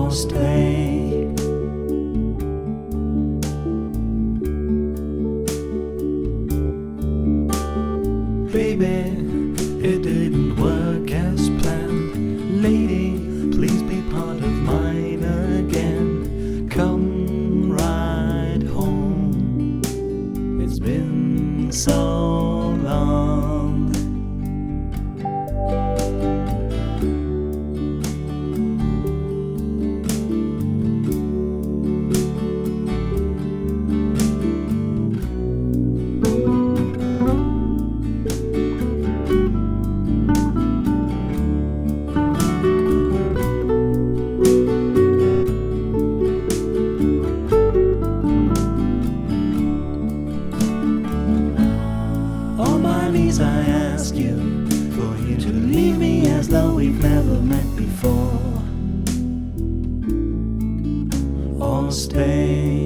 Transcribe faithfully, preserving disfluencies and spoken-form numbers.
or stay. Baby, it didn't work as planned. Lady, please be part of mine again. Come right home, it's been so long. I ask you for you to leave me as though we've never met before, or stay.